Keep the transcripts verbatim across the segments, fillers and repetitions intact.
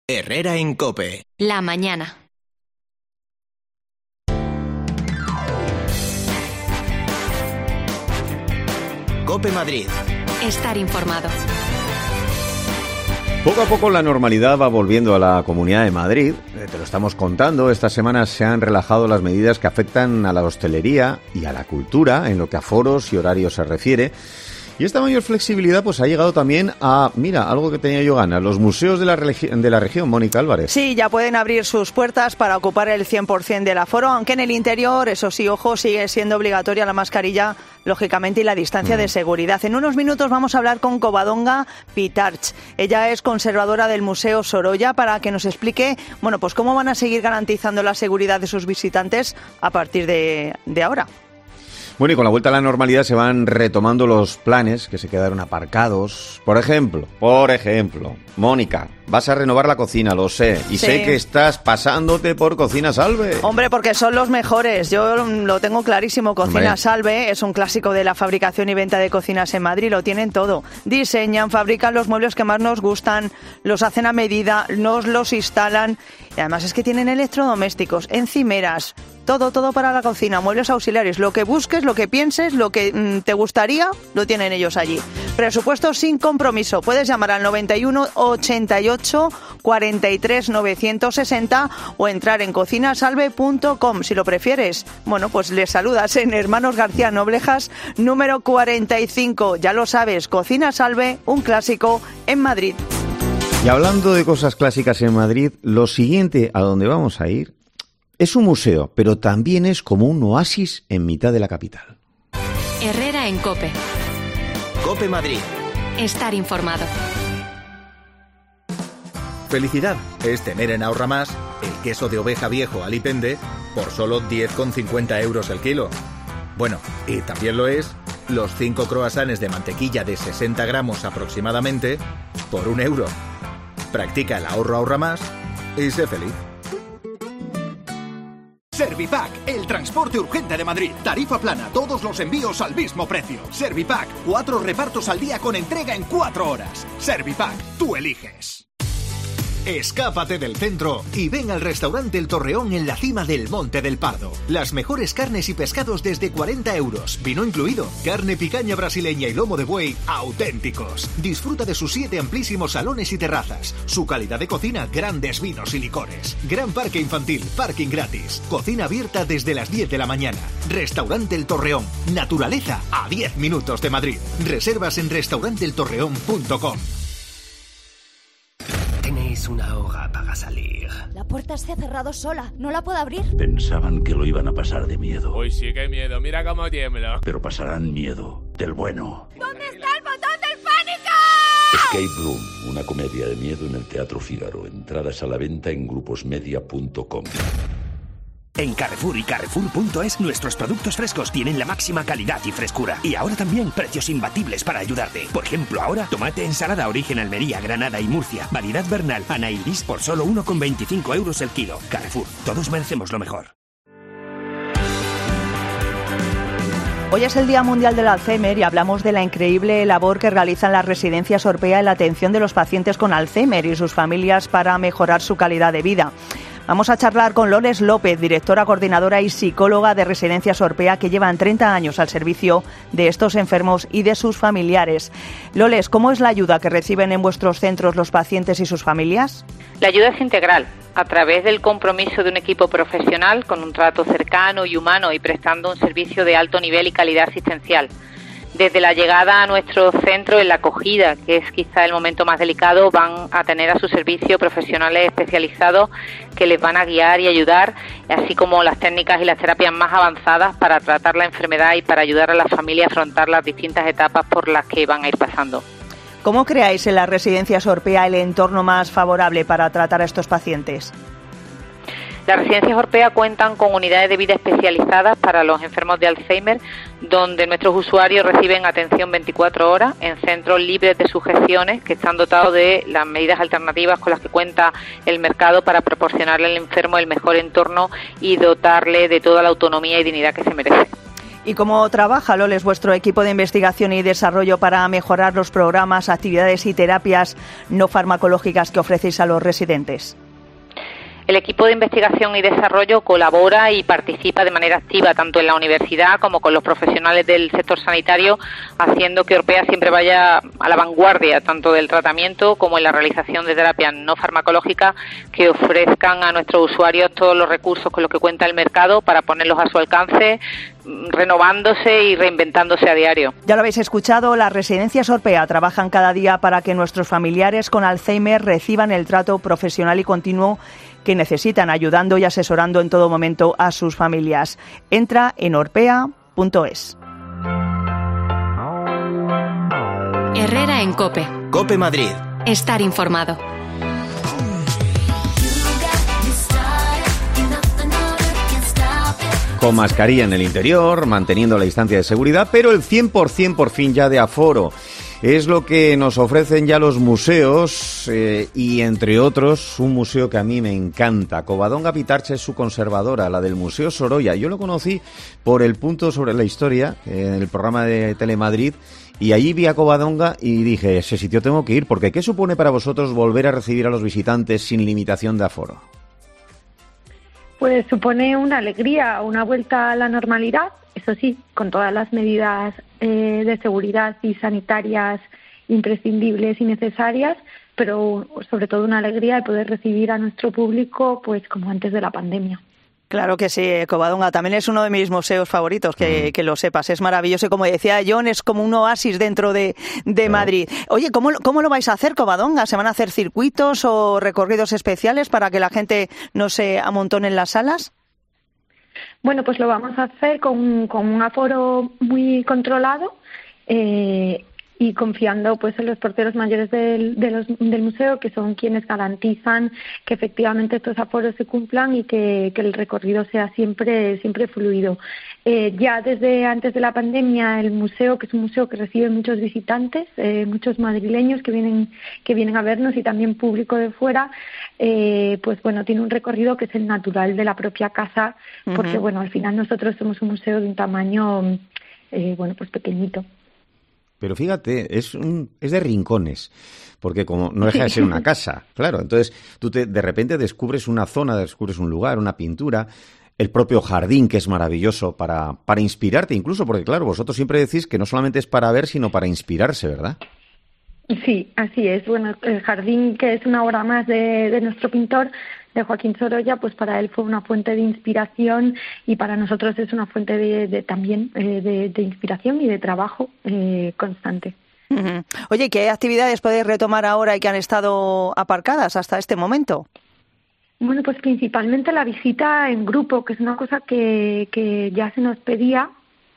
Herrera en COPE. La mañana. COPE Madrid. Estar informado. Poco a poco la normalidad va volviendo a la Comunidad de Madrid. Eh, te lo estamos contando. Esta semana se han relajado las medidas que afectan a la hostelería y a la cultura en lo que a aforos y horarios se refiere. Y esta mayor flexibilidad pues ha llegado también a, mira, algo que tenía yo ganas, los museos de la, religi- de la región, Mónica Álvarez. Sí, ya pueden abrir sus puertas para ocupar el cien por ciento del aforo, aunque en el interior, eso sí, ojo, sigue siendo obligatoria la mascarilla, lógicamente, y la distancia mm. de seguridad. En unos minutos vamos a hablar con Covadonga Pitarch. Ella es conservadora del Museo Sorolla, para que nos explique, bueno, pues cómo van a seguir garantizando la seguridad de sus visitantes a partir de, de ahora. Bueno, y con la vuelta a la normalidad se van retomando los planes que se quedaron aparcados. Por ejemplo, por ejemplo, Mónica, vas a renovar la cocina, lo sé. Y sí. sé que estás pasándote por Cocina Salve. Hombre, porque son los mejores. Yo lo tengo clarísimo. Cocina Hombre. Salve es un clásico de la fabricación y venta de cocinas en Madrid. Lo tienen todo. Diseñan, fabrican los muebles que más nos gustan, los hacen a medida, nos los instalan. Y además es que tienen electrodomésticos, encimeras, todo, todo para la cocina, muebles auxiliares. Lo que busques, lo que pienses, lo que mmm, te gustaría, lo tienen ellos allí. Presupuesto sin compromiso. Puedes llamar al noventa y uno ochenta y ocho cuarenta y tres novecientos sesenta o entrar en cocina salve punto com. Si lo prefieres, bueno, pues les saludas en Hermanos García Noblejas, número cuarenta y cinco. Ya lo sabes, Cocina Salve, un clásico en Madrid. Y hablando de cosas clásicas en Madrid, lo siguiente a donde vamos a ir es un museo, pero también es como un oasis en mitad de la capital. Herrera en COPE. COPE Madrid. Estar informado. Felicidad es tener en Ahorra Más el queso de oveja viejo Alipende por solo diez con cincuenta euros el kilo. Bueno, y también lo es los cinco croissants de mantequilla de sesenta gramos aproximadamente por un euro. Practica el ahorro Ahorra Más y sé feliz. Servipack, el transporte urgente de Madrid. Tarifa plana, todos los envíos al mismo precio. Servipack, cuatro repartos al día con entrega en cuatro horas. Servipack, tú eliges. Escápate del centro y ven al restaurante El Torreón en la cima del Monte del Pardo. Las mejores carnes y pescados desde cuarenta euros, vino incluido. Carne picaña brasileña y lomo de buey auténticos. Disfruta de sus siete amplísimos salones y terrazas. Su calidad de cocina, grandes vinos y licores. Gran parque infantil, parking gratis. Cocina abierta desde las diez de la mañana. Restaurante El Torreón. Naturaleza a diez minutos de Madrid. Reservas en restaurante el torreón punto com. Tenéis una hora para salir. La puerta se ha cerrado sola. ¿No la puedo abrir? Pensaban que lo iban a pasar de miedo. Uy, sí, qué miedo. Mira cómo tiembla. Pero pasarán miedo del bueno. ¿Dónde está el botón del pánico? Escape Room, una comedia de miedo en el Teatro Fígaro. Entradas a la venta en gruposmedia punto com. En Carrefour y Carrefour punto es nuestros productos frescos tienen la máxima calidad y frescura. Y ahora también precios imbatibles para ayudarte. Por ejemplo, ahora tomate ensalada origen Almería, Granada y Murcia. Variedad Bernal, Ana Iris por solo uno con veinticinco euros el kilo. Carrefour, todos merecemos lo mejor. Hoy es el Día Mundial del Alzheimer y hablamos de la increíble labor que realizan las residencias Orpea en la atención de los pacientes con Alzheimer y sus familias para mejorar su calidad de vida. Vamos a charlar con Loles López, directora coordinadora y psicóloga de Residencias Orpea, que llevan treinta años al servicio de estos enfermos y de sus familiares. Loles, ¿cómo es la ayuda que reciben en vuestros centros los pacientes y sus familias? La ayuda es integral, a través del compromiso de un equipo profesional con un trato cercano y humano y prestando un servicio de alto nivel y calidad asistencial. Desde la llegada a nuestro centro, en la acogida, que es quizá el momento más delicado, van a tener a su servicio profesionales especializados que les van a guiar y ayudar, así como las técnicas y las terapias más avanzadas para tratar la enfermedad y para ayudar a la familia a afrontar las distintas etapas por las que van a ir pasando. ¿Cómo creáis en las residencias Orpea el entorno más favorable para tratar a estos pacientes? Las residencias Orpea cuentan con unidades de vida especializadas para los enfermos de Alzheimer, donde nuestros usuarios reciben atención veinticuatro horas en centros libres de sujeciones que están dotados de las medidas alternativas con las que cuenta el mercado para proporcionarle al enfermo el mejor entorno y dotarle de toda la autonomía y dignidad que se merece. ¿Y cómo trabaja, Loles, vuestro equipo de investigación y desarrollo para mejorar los programas, actividades y terapias no farmacológicas que ofrecéis a los residentes? El equipo de investigación y desarrollo colabora y participa de manera activa tanto en la universidad como con los profesionales del sector sanitario, haciendo que Orpea siempre vaya a la vanguardia tanto del tratamiento como en la realización de terapias no farmacológicas que ofrezcan a nuestros usuarios todos los recursos con los que cuenta el mercado para ponerlos a su alcance, renovándose y reinventándose a diario. Ya lo habéis escuchado, las residencias Orpea trabajan cada día para que nuestros familiares con Alzheimer reciban el trato profesional y continuo que necesitan, ayudando y asesorando en todo momento a sus familias. Entra en orpea punto es. Herrera en COPE. COPE Madrid. Estar informado. Con mascarilla en el interior, manteniendo la distancia de seguridad, pero el cien por ciento por fin ya de aforo. Es lo que nos ofrecen ya los museos eh, y, entre otros, un museo que a mí me encanta. Covadonga Pitarch es su conservadora, la del Museo Sorolla. Yo lo conocí por el punto sobre la historia, eh, en el programa de Telemadrid, y allí vi a Covadonga y dije, ese sitio tengo que ir, porque ¿qué supone para vosotros volver a recibir a los visitantes sin limitación de aforo? Pues supone una alegría, una vuelta a la normalidad, eso sí, con todas las medidas eh, de seguridad y sanitarias imprescindibles y necesarias, pero sobre todo una alegría de poder recibir a nuestro público pues como antes de la pandemia. Claro que sí, Covadonga también es uno de mis museos favoritos, que, que lo sepas, es maravilloso y como decía John, es como un oasis dentro de, de Madrid. Oye, ¿cómo, ¿cómo lo vais a hacer, Covadonga? ¿Se van a hacer circuitos o recorridos especiales para que la gente no se amontone en las salas? Bueno, pues lo vamos a hacer con, con un aforo muy controlado eh, y confiando pues en los porteros mayores del, de los, del museo, que son quienes garantizan que efectivamente estos aforos se cumplan y que, que el recorrido sea siempre siempre fluido. Eh, ya desde antes de la pandemia el museo, que es un museo que recibe muchos visitantes, eh, muchos madrileños que vienen que vienen a vernos y también público de fuera, eh, pues bueno, tiene un recorrido que es el natural de la propia casa, porque uh-huh. bueno, al final nosotros somos un museo de un tamaño eh, bueno, pues pequeñito. Pero fíjate, es un, es de rincones, porque como no deja de ser una casa, claro, entonces tú te, de repente descubres una zona, descubres un lugar, una pintura, el propio jardín, que es maravilloso para, para inspirarte, incluso porque, claro, vosotros siempre decís que no solamente es para ver, sino para inspirarse, ¿verdad? Sí, así es. Bueno, el jardín, que es una obra más de, de nuestro pintor, de Joaquín Sorolla, pues para él fue una fuente de inspiración y para nosotros es una fuente de, de también eh, de, de inspiración y de trabajo eh, constante. Uh-huh. Oye, ¿qué actividades podéis retomar ahora y que han estado aparcadas hasta este momento? Bueno, pues principalmente la visita en grupo, que es una cosa que, que ya se nos pedía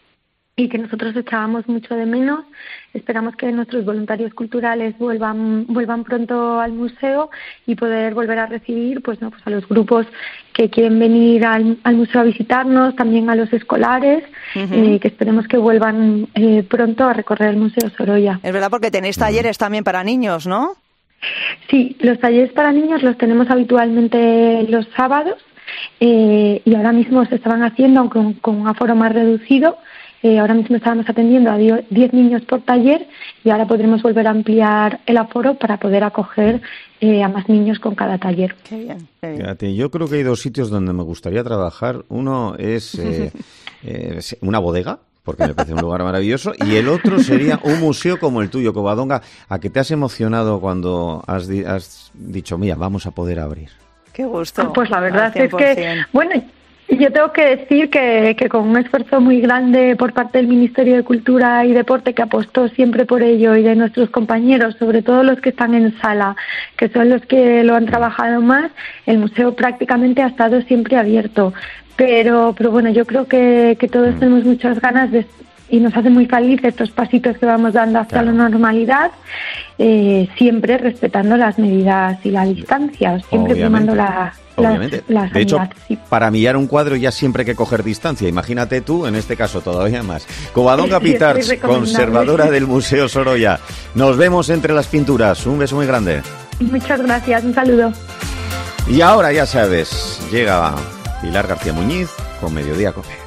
y que nosotros echábamos mucho de menos. Esperamos que nuestros voluntarios culturales vuelvan vuelvan pronto al museo y poder volver a recibir pues no pues a los grupos que quieren venir al, al museo a visitarnos, también a los escolares, uh-huh. eh, que esperemos que vuelvan eh, pronto a recorrer el Museo Sorolla. Es verdad, porque tenéis talleres también para niños, ¿no? Sí, los talleres para niños los tenemos habitualmente los sábados eh, y ahora mismo se estaban haciendo, aunque con, con un aforo más reducido. Eh, ahora mismo estábamos atendiendo a diez niños por taller y ahora podremos volver a ampliar el aforo para poder acoger eh, a más niños con cada taller. Qué bien, qué bien. Fíjate, yo creo que hay dos sitios donde me gustaría trabajar. Uno es eh, eh, una bodega, porque me parece un lugar maravilloso, y el otro sería un museo como el tuyo, Covadonga. ¿A qué te has emocionado cuando has, di- has dicho, mira, vamos a poder abrir? Qué gusto. Ah, pues la verdad es que, bueno, yo tengo que decir que, que con un esfuerzo muy grande por parte del Ministerio de Cultura y Deporte, que apostó siempre por ello, y de nuestros compañeros, sobre todo los que están en sala, que son los que lo han trabajado más, el museo prácticamente ha estado siempre abierto. Pero, pero bueno, yo creo que, que todos tenemos muchas ganas de, y nos hace muy feliz estos pasitos que vamos dando hacia claro. la normalidad, eh, siempre respetando las medidas y la distancia, siempre tomando la... Obviamente. La, la de hecho, sí. para millar un cuadro ya siempre hay que coger distancia. Imagínate tú, en este caso, todavía más. Covadonga Pitarch, conservadora del Museo Sorolla. Nos vemos entre las pinturas. Un beso muy grande. Muchas gracias. Un saludo. Y ahora, ya sabes, llega Pilar García Muñiz con Mediodía Cope.